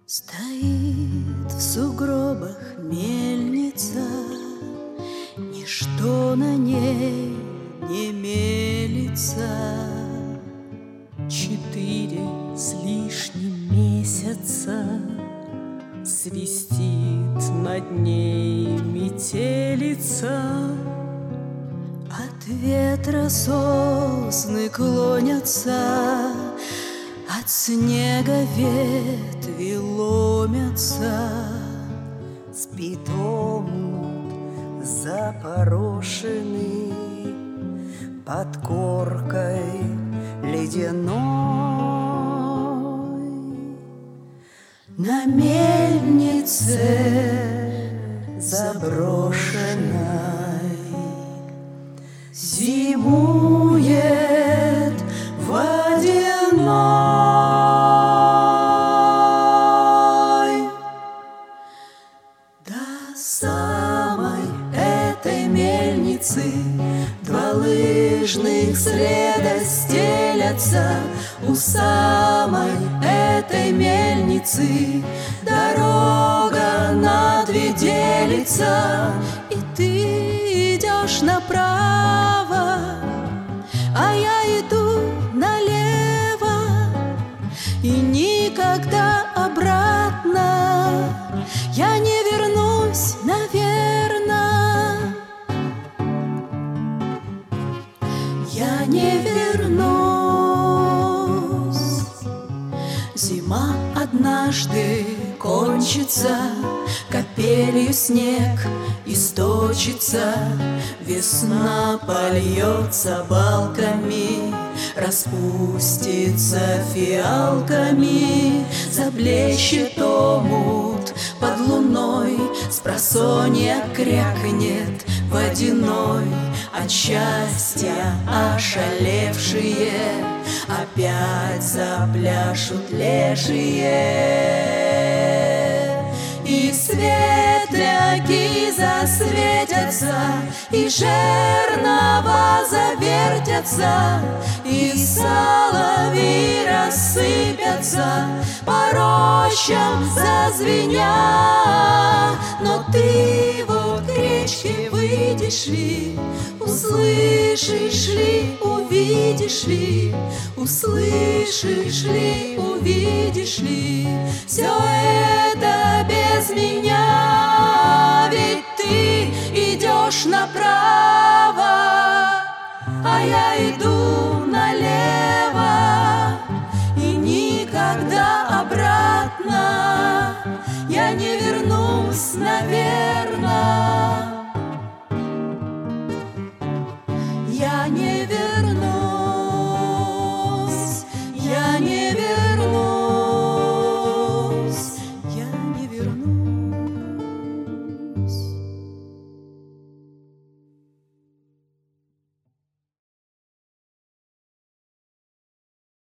Стоит в сугробах мельница, ничто на ней не мелится. 4 с лишним месяца свистит над ней метелица. От ветра сосны клонятся, от снега ветви ломятся. Спит омут запорошенный под коркой ледяной. На мельнице заброшенной зимует водяной. До самой этой мельницы 2 лыжных следа стелятся. У самой этой мельницы дорога на 2 делится. И ты идешь направо, а я иду налево, и никогда обратно я не вернусь, наверно. Я не вернусь. Зима однажды кончится, капелью снег источится. Весна польется балками, распустится фиалками. Заблещет омут под луной, спросонья крякнет водяной. От счастья ошалевшие опять запляшут лешие. И светляки засветятся, и жернова завертятся, и соловьи рассыпятся, по рощам зазвеня. Но ты вот к речке выйдешь ли, услышишь ли, увидишь ли, услышишь ли, увидишь ли все это без меня. Ведь ты идешь направо, а я иду